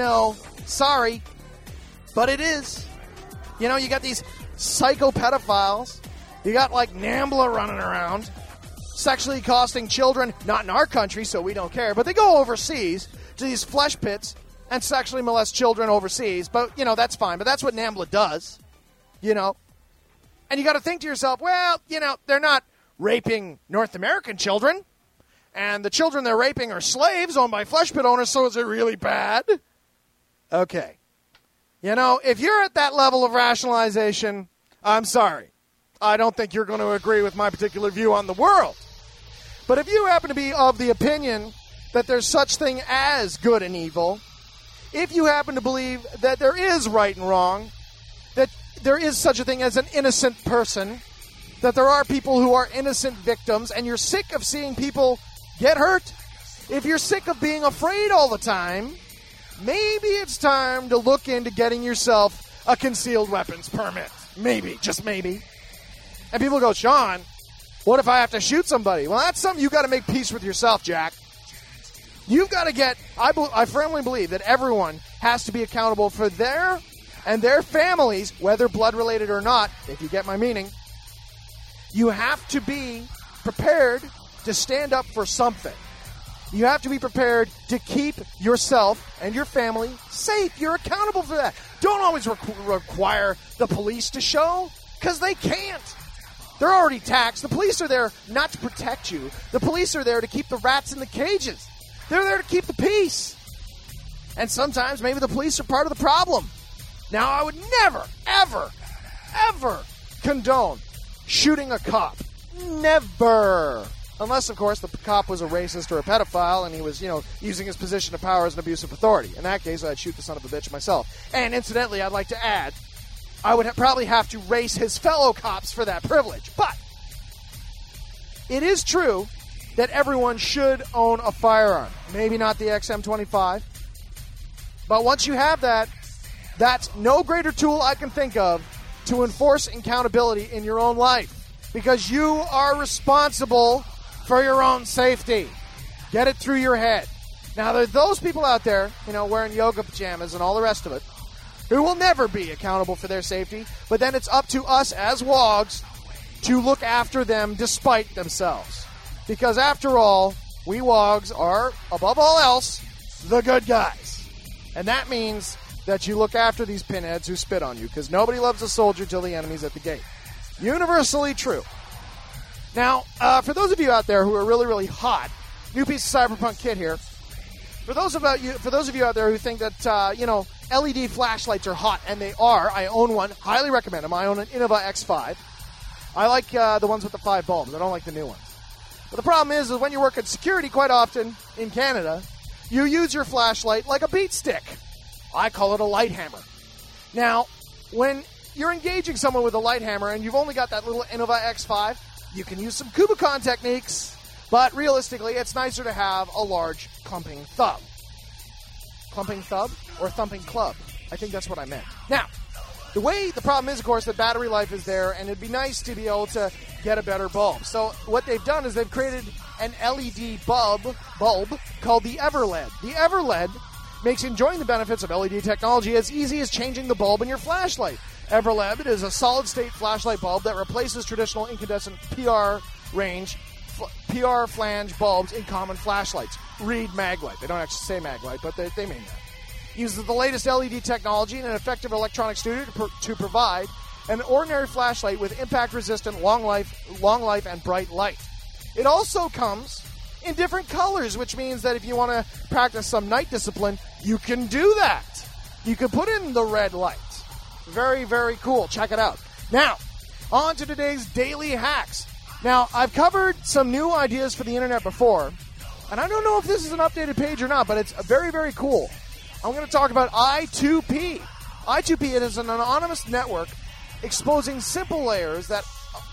S5: sorry. But it is. You got these psycho pedophiles. You got, NAMBLA running around, sexually accosting children, not in our country, so we don't care, but they go overseas to these flesh pits and sexually molest children overseas. But, that's fine. But that's what NAMBLA does, And you got to think to yourself, well, they're not raping North American children, and the children they're raping are slaves owned by flesh pit owners, so is it really bad? Okay. If you're at that level of rationalization, I'm sorry. I don't think you're going to agree with my particular view on the world. But if you happen to be of the opinion that there's such thing as good and evil, if you happen to believe that there is right and wrong, that there is such a thing as an innocent person, that there are people who are innocent victims, and you're sick of seeing people get hurt, if you're sick of being afraid all the time, maybe it's time to look into getting yourself a concealed weapons permit. Maybe, just maybe. And people go, Sean, what if I have to shoot somebody? Well, that's something you got to make peace with yourself, Jack. You've got to get, I firmly believe that everyone has to be accountable for their and their families, whether blood-related or not, if you get my meaning. You have to be prepared to stand up for something. You have to be prepared to keep yourself and your family safe. You're accountable for that. Don't always require the police to show, because they can't. They're already taxed. The police are there not to protect you. The police are there to keep the rats in the cages. They're there to keep the peace. And sometimes maybe the police are part of the problem. Now, I would never, ever, ever condone shooting a cop. Never. Unless, of course, the cop was a racist or a pedophile and he was, using his position of power as an abuse of authority. In that case, I'd shoot the son of a bitch myself. And incidentally, I'd like to add, I would probably have to race his fellow cops for that privilege. But it is true that everyone should own a firearm. Maybe not the XM25. But once you have that, that's no greater tool I can think of to enforce accountability in your own life. Because you are responsible for your own safety. Get it through your head. Now, there are those people out there, wearing yoga pajamas and all the rest of it, who will never be accountable for their safety, but then it's up to us as WOGs to look after them despite themselves. Because after all, we WOGs are, above all else, the good guys. And that means that you look after these pinheads who spit on you, because nobody loves a soldier till the enemy's at the gate. Universally true. Now, for those of you out there who are really, really hot, new piece of cyberpunk kit here. For those of you out there who think that LED flashlights are hot, and they are, I own one. Highly recommend them. I own an Innova X5. I like the ones with the 5 bulbs. I don't like the new ones. But the problem is when you work at security, quite often in Canada, you use your flashlight like a beat stick. I call it a light hammer. Now, when you're engaging someone with a light hammer and you've only got that little Innova X5, you can use some Kubicon techniques, but realistically, it's nicer to have a large clumping thumb. Clumping thumb or thumping club? I think that's what I meant. Now, the problem is, of course, that battery life is there, and it'd be nice to be able to get a better bulb. So what they've done is they've created an LED bulb called the EverLED. The EverLED makes enjoying the benefits of LED technology as easy as changing the bulb in your flashlight. EverLED is a solid-state flashlight bulb that replaces traditional incandescent PR flange bulbs in common flashlights. Read Maglite. They don't actually say Maglite, but they mean that. Uses the latest LED technology and an effective electronic studio to provide an ordinary flashlight with impact-resistant, long life, and bright light. It also comes in different colors, which means that if you want to practice some night discipline, you can do that. You can put in the red light. Very, very cool. Check it out. Now, on to today's daily hacks. Now, I've covered some new ideas for the internet before, and I don't know if this is an updated page or not, but it's very, very cool. I'm going to talk about I2P. I2P is an anonymous network exposing simple layer that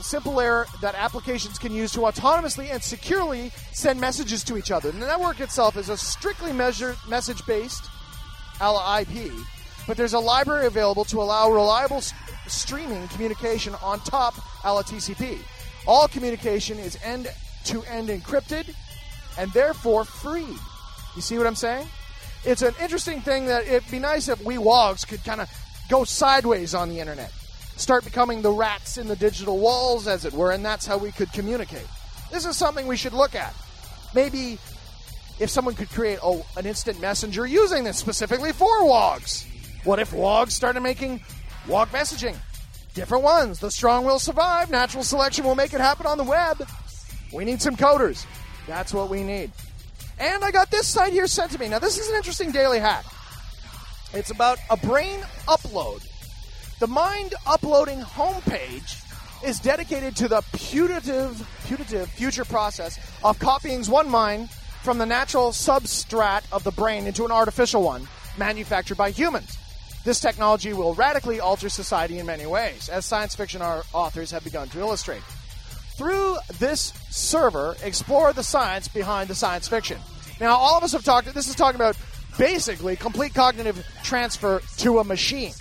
S5: applications can use to autonomously and securely send messages to each other. The network itself is a strictly message-based a la IP, but there's a library available to allow reliable streaming communication on top a la TCP. All communication is end-to-end encrypted and therefore free. You see what I'm saying? It's an interesting thing that it'd be nice if we WOGs could kind of go sideways on the internet. Start becoming the rats in the digital walls, as it were, and that's how we could communicate. This is something we should look at. Maybe if someone could create an instant messenger using this specifically for WOGs. What if WOGs started making WOG messaging? Different ones. The strong will survive. Natural selection will make it happen on the web. We need some coders. That's what we need. And I got this site here sent to me. Now, this is an interesting daily hack. It's about a brain upload. The Mind uploading homepage is dedicated to the putative future process of copying one mind from the natural substrat of the brain into an artificial one manufactured by humans. This technology will radically alter society in many ways, as science fiction authors have begun to illustrate. Through this server, explore the science behind the science fiction. Now, all of us have talked, this is talking about basically complete cognitive transfer to a machine.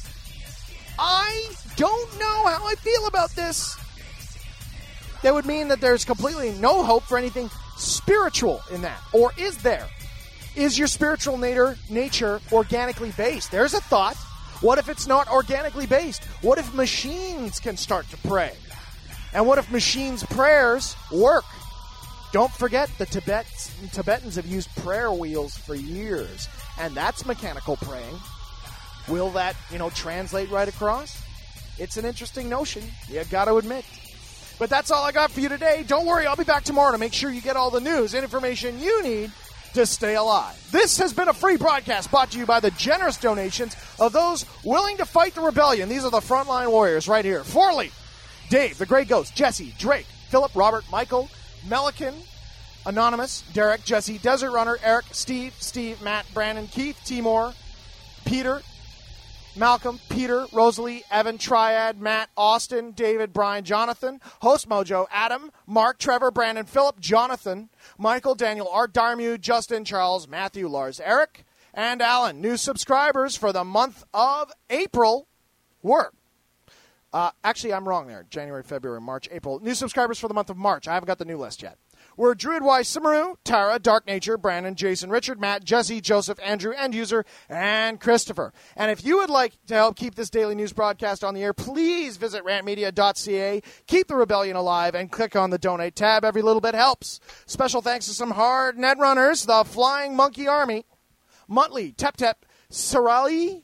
S5: I don't know how I feel about this. That would mean that there's completely no hope for anything spiritual in that. Or is there? Is your spiritual nature organically based? There's a thought. What if it's not organically based? What if machines can start to pray? And what if machines' prayers work? Don't forget, the Tibetans have used prayer wheels for years, and that's mechanical praying. Will that, translate right across? It's an interesting notion, you got to admit. But that's all I got for you today. Don't worry, I'll be back tomorrow to make sure you get all the news and information you need to stay alive. This has been a free broadcast brought to you by the generous donations of those willing to fight the rebellion. These are the frontline warriors right here. Forley, Dave, the Grey Ghost, Jesse, Drake, Philip, Robert, Michael, Melican, Anonymous, Derek, Jesse, Desert Runner, Eric, Steve, Matt, Brandon, Keith, Timor, Peter, Malcolm, Peter, Rosalie, Evan, Triad, Matt, Austin, David, Brian, Jonathan, Host Mojo, Adam, Mark, Trevor, Brandon, Philip, Jonathan, Michael, Daniel, Art, Darmu, Justin, Charles, Matthew, Lars, Eric, and Alan. New subscribers for the month of April were... actually, I'm wrong there. January, February, March, April. New subscribers for the month of March. I haven't got the new list yet. We're Druid Y, Samaru, Tara, Dark Nature, Brandon, Jason, Richard, Matt, Jesse, Joseph, Andrew, End User, and Christopher. And if you would like to help keep this daily news broadcast on the air, please visit rantmedia.ca, keep the rebellion alive, and click on the donate tab. Every little bit helps. Special thanks to some hard net runners, the Flying Monkey Army, Muttley, Tep Tep, Cereal,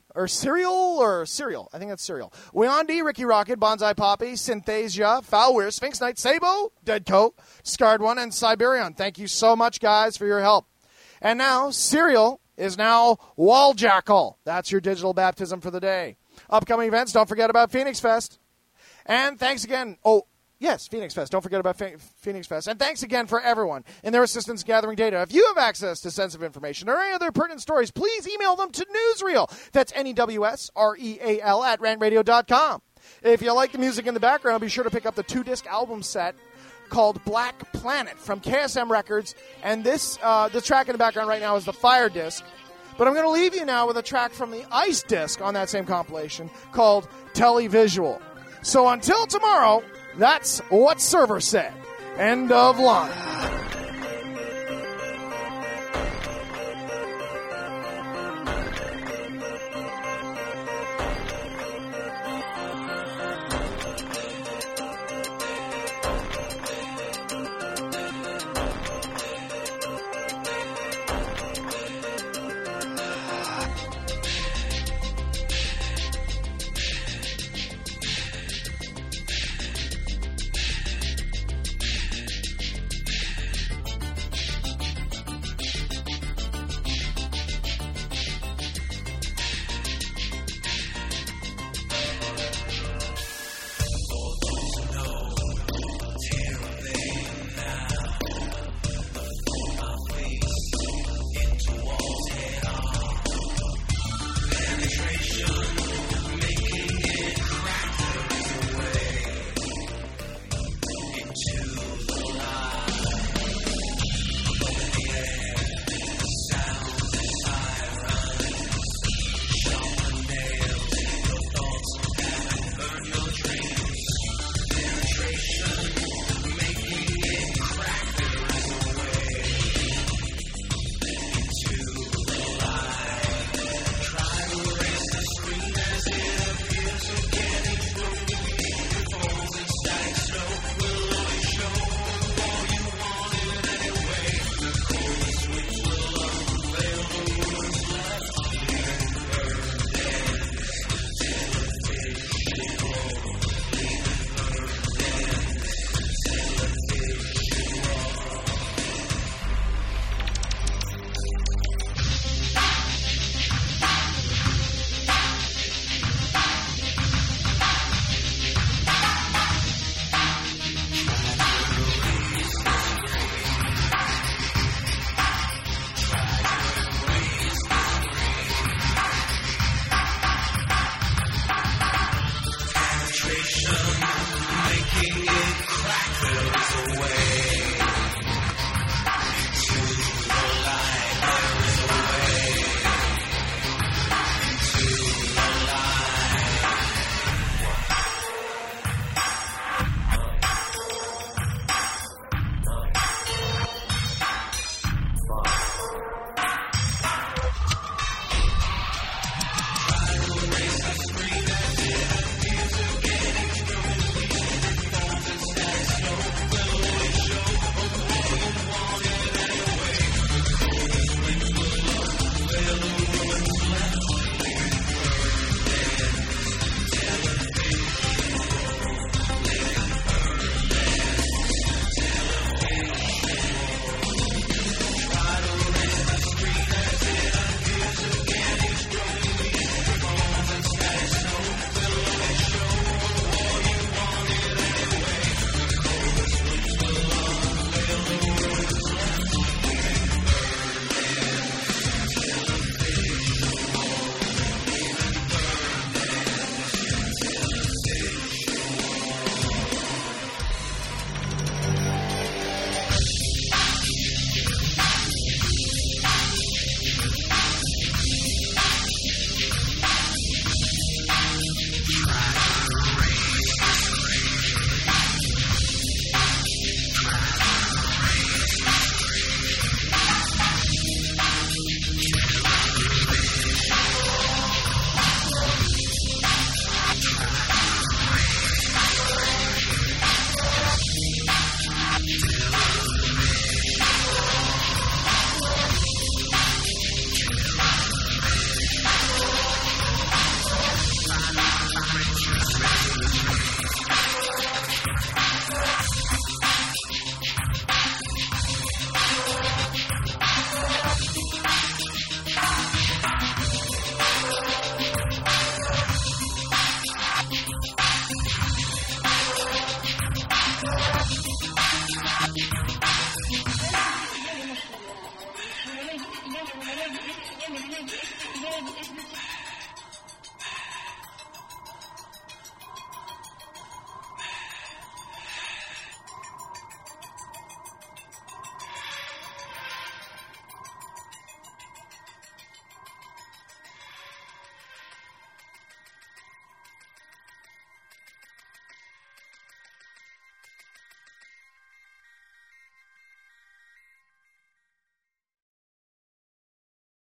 S5: I think that's Cereal. Weondi, Ricky Rocket, Bonsai Poppy, Synthesia, Foulware, Sphinx Knight, Sabo, Deadcoat, Scarred One, and Siberian. Thank you so much, guys, for your help. And now, Cereal is now Wall Jackal. That's your digital baptism for the day. Upcoming events, don't forget about Phoenix Fest. And thanks again. Oh, yes, Phoenix Fest. Don't forget about Phoenix Fest. And thanks again for everyone in their assistance gathering data. If you have access to sensitive information or any other pertinent stories, please email them to Newsreel. That's NEWSREAL at rantradio.com. If you like the music in the background, be sure to pick up the 2-disc album set called Black Planet from KSM Records. And this, the track in the background right now is the Fire disc. But I'm going to leave you now with a track from the Ice disc on that same compilation called Televisual. So until tomorrow... That's what Server said. End of line.